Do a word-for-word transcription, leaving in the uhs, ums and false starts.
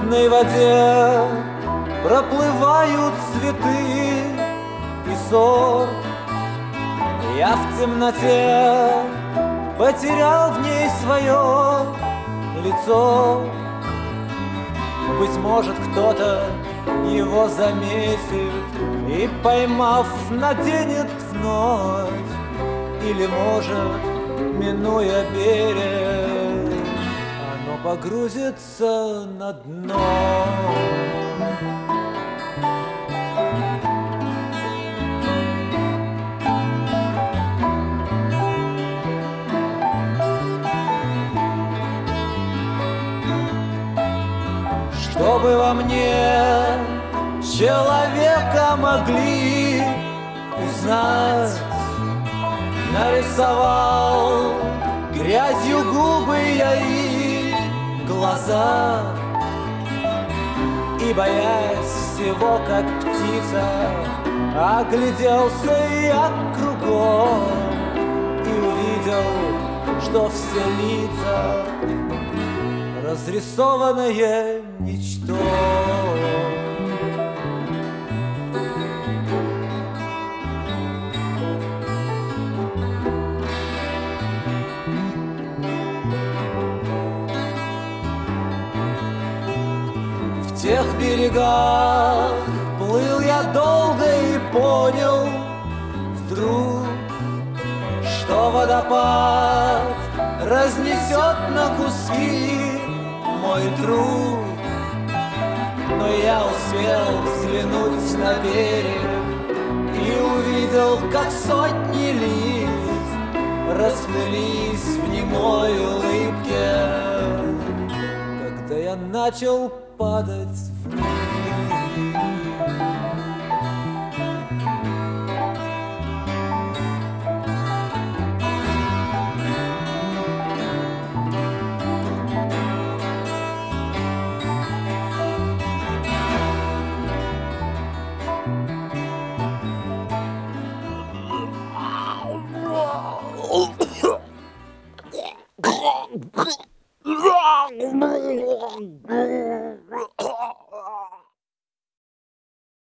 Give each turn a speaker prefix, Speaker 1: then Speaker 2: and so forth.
Speaker 1: мутной воде проплывают цветы и ссор. Я в темноте потерял в ней свое лицо. Быть может, кто-то его заметит и, поймав, наденет вновь. Или, может, минуя берег, оно погрузится на дно. Чтобы во мне человека могли узнать, нарисовал грязью губы я и глаза. И, боясь всего, как птица, огляделся я кругом и увидел, что все лица разрисованное ничто. В тех берегах плыл я долго и понял вдруг, что водопад разнесет на куски мой труд. Но я успел взглянуть на берег и увидел, как сотни лиц расплылись в немой улыбке, когда я начал падать вниз. Oh,